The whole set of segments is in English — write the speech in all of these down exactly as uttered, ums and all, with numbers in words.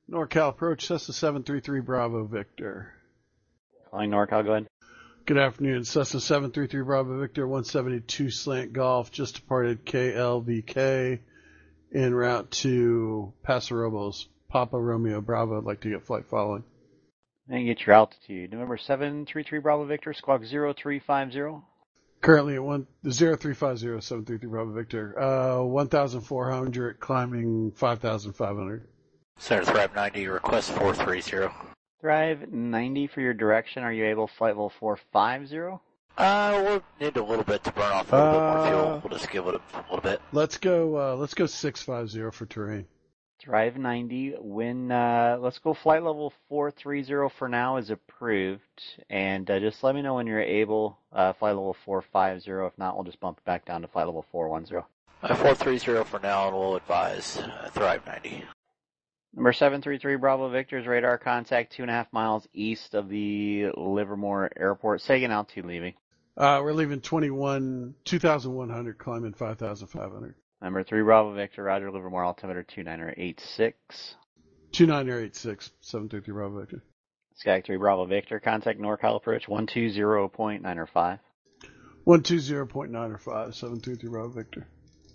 NorCal approach, Cessna seven three three Bravo Victor. Calling NorCal, go ahead. Good afternoon, Cessna seven three three Bravo Victor, one seventy-two Slant Golf, just departed K L V K en route to Paso Robles. Papa Romeo Bravo, I'd like to get flight following. And get your altitude. November seven three three Bravo Victor, squawk zero three five zero. Currently at one zero three five zero seven three three Bravo Victor. Uh, one thousand four hundred, climbing five thousand five hundred. Center Thrive ninety, request four three zero. Thrive ninety for your direction. Are you able flight level four five zero? Uh, we'll need a little bit to burn off a little Uh, bit more fuel. We'll just give it a, a little bit. Let's go, uh, let's go six five zero for terrain. Thrive ninety. When, uh, let's go flight level four three zero for now is approved. And uh, just let me know when you're able, uh, flight level four five zero. If not, we'll just bump it back down to flight level four one zero. Uh, four three zero for now, and we'll advise uh, Thrive ninety. Number seven three three Bravo Victor's radar contact two and a half miles east of the Livermore Airport. Sagan altitude leaving. Uh, we're leaving twenty-one, two thousand one hundred, climbing five thousand five hundred. Number three Bravo Victor, Roger, Livermore altimeter two nine eight six. two nine eight six, seven three three Bravo Victor. Skag three Bravo Victor, contact NorCal approach one two zero point nine five. one two zero point nine five, seven three three Bravo Victor.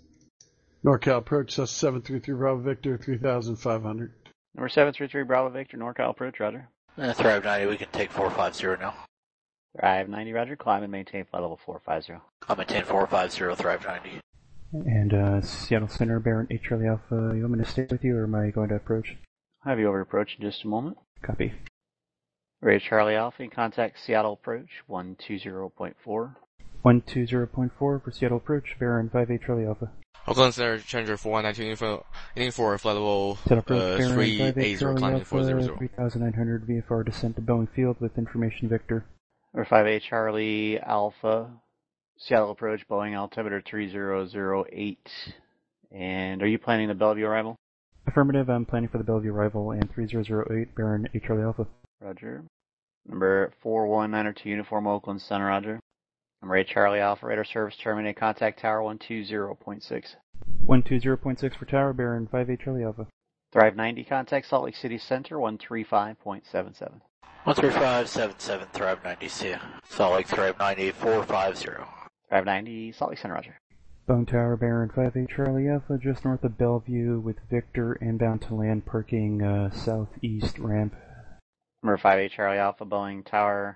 NorCal approach, that's seven three three Bravo Victor, three thousand five hundred. Number seven three three Bravo Victor, NorCal approach, Roger. Uh, Thrive ninety, we can take four five zero now. Thrive ninety, Roger, climb and maintain flight level four five zero. I'll maintain four five zero, Thrive ninety. And uh, Seattle Center, Baron eight Charlie Alpha, you want me to stay with you, or am I going to approach? I'll have you over approach in just a moment. Copy. Ray Charlie Alpha, contact Seattle approach one two zero point four. one two zero point four for Seattle approach, Baron five eight Charlie Alpha. Oakland Center, Challenger four one nine two, info, aiming for flight level Seattle approach, uh, Baron three five eight eight zero, Charlie climbing four zero Alpha, zero. three thousand nine hundred V F R descent to Boeing Field with information Victor. Number five eight Charlie Alpha, Seattle approach, Boeing altimeter three zero zero eight. And are you planning the Bellevue arrival? Affirmative, I'm planning for the Bellevue arrival and three zero zero eight, Baron eight Charlie Alpha. Roger. Number four one nine two, Uniform Oakland Center, Roger. Number eight Charlie Alpha, radar service terminate, contact tower one two zero point six. one two zero point six for tower, Baron five eight Charlie Alpha. Thrive ninety, contact Salt Lake City Center one three five point seven seven. one three five seven seven, Thrive ninety, see ya. Salt Lake Thrive ninety, four five zero. Thrive ninety, Salt Lake Center, Roger. Boeing Tower, Baron five eight Charlie Alpha, just north of Bellevue with Victor inbound to land, parking uh, southeast ramp. Number five eight Charlie Alpha, Boeing Tower.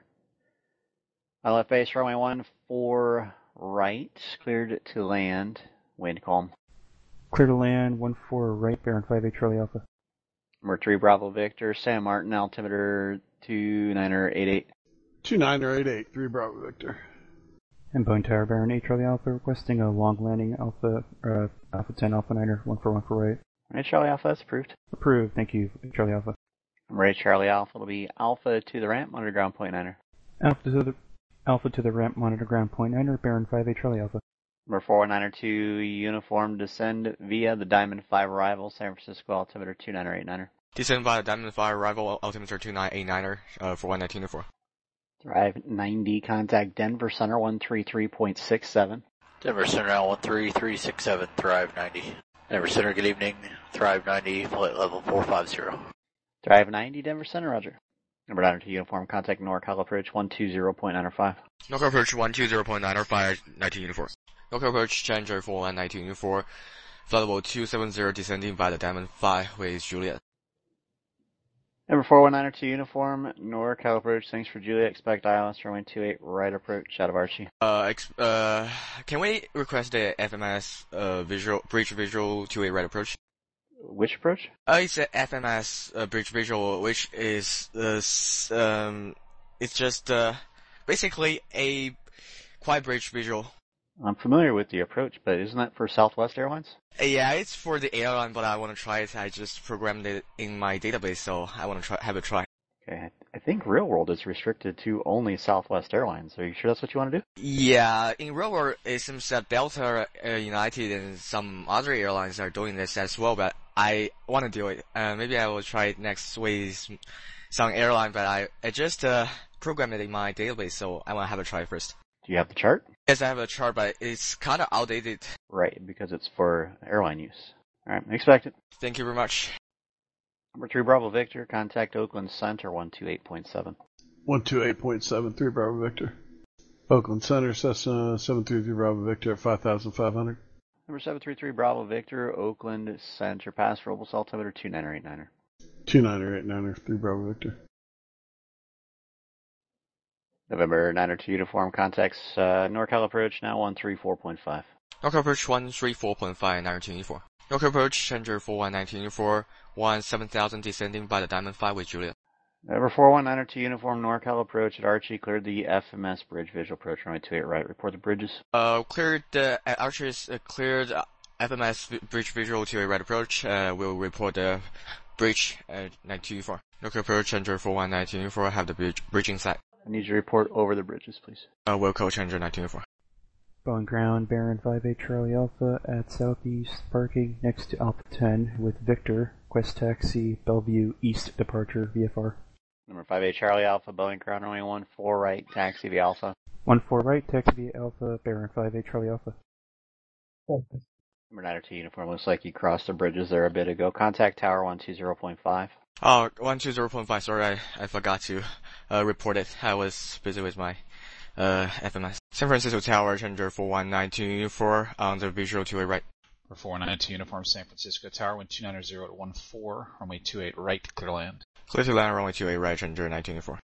I left base runway one four right, cleared to land, wind calm. Clear to land, one four right, Baron five eight Charlie Alpha. Number three Bravo Victor, San Martin, altimeter two nine eight eight. two nine eight eight, three Bravo Victor. And Boeing Tower, Baron eight Charlie Alpha, requesting a long landing, Alpha, uh, Alpha ten Alpha Niner, one four one four right. eight Charlie Alpha, that's approved. Approved, thank you, Charlie Alpha. Number eight Charlie Alpha, it'll be Alpha to the ramp, monitor ground point niner. Alpha to the, Alpha to the ramp, monitor ground point niner, Baron five eight Charlie Alpha. Number four one nine two, uniform descend via the Diamond five arrival, San Francisco, altimeter two nine eight niner. Descend via Diamond five arrival, altimeter two nine eight niner, uh, for one nineteen to four. Thrive ninety, contact Denver Center one three three point six seven. Denver Center now one three three six seven, Thrive ninety. Denver Center, good evening. Thrive ninety, flight level four five zero. Thrive ninety, Denver Center, Roger. Number nine two, uniform, contact NorCal approach one two zero point nine five. NorCal approach one two zero point nine five, nineteen uniform. NorCal approach Challenger four one nine two uniform, flight level two seven zero, descending via the Diamond five with Juliet. Number four one nine two, uniform, NorCal approach, thanks for Juliet, expect I L S runway two eight, right approach, out of Archie. Uh, ex- uh, can we request the F M S, uh, visual, bridge visual two eight right approach? Which approach? Uh, it's a F M S, uh, bridge visual, which is, uh, s- um, it's just, uh, basically a quiet bridge visual. I'm familiar with the approach, but isn't that for Southwest Airlines? Uh, yeah, it's for the airline, but I want to try it. I just programmed it in my database, so I want to try, have a try. Okay, I think Real World is restricted to only Southwest Airlines. Are you sure that's what you want to do? Yeah, in real world, it seems that Delta, uh, United, and some other airlines are doing this as well, but I want to do it. Uh, maybe I will try it next with some airline, but I, I just, uh, programmed it in my database, so I want to have a try first. Do you have the chart? Yes, I have a chart, but it's kind of outdated. Right, because it's for airline use. Alright, expect it. Thank you very much. Number Number three Bravo Victor, contact Oakland Center one two eight point seven. one two eight point seven three Bravo Victor. Oakland Center, Cessna seven three three Bravo Victor at five thousand five hundred. Number seven three three Bravo Victor, Oakland Center, pass for Robles altimeter two niner eight niner. two niner eight niner, three Bravo Victor. November niner two Uniform, contacts uh, NorCal approach now one three four point five. NorCal approach one three four point five, nineteen four. NorCal approach, Challenger four one nineteen four, one seven thousand descending by the Diamond five with Juliet. November four one niner two Uniform, NorCal approach at Archie, cleared the F M S bridge, visual approach runway two eight right, report the bridges. Uh, cleared, uh, Archie is uh, cleared uh, F M S v- bridge visual to a right approach, uh, we'll report the bridge at nineteen four. NorCal approach, Challenger four one nineteen four, have the bridge, bridging side. I need you to report over the bridges, please. Uh, we'll call Challenger nineteen four. Boeing ground, Baron five eight Charlie Alpha at southeast, parking next to Alpha ten with Victor, Quest Taxi, Bellevue East departure, V F R. Number five eight Charlie Alpha, Boeing ground runway one four right, taxi via Alpha. one four right, taxi via Alpha, Baron five eight Charlie Alpha. Number niner two Uniform, looks like you crossed the bridges there a bit ago. Contact tower one two zero point five. Oh, one two zero point five, sorry, I, I forgot to, uh, report it. I was busy with my, uh, F M S. San Francisco Tower, Challenger four one nine two four on the visual to a right. For four one nine two Uniform, San Francisco Tower, wind two nine zero to one four, runway two eight right, clear land. Clear to land, runway two eight right, Challenger nineteen four.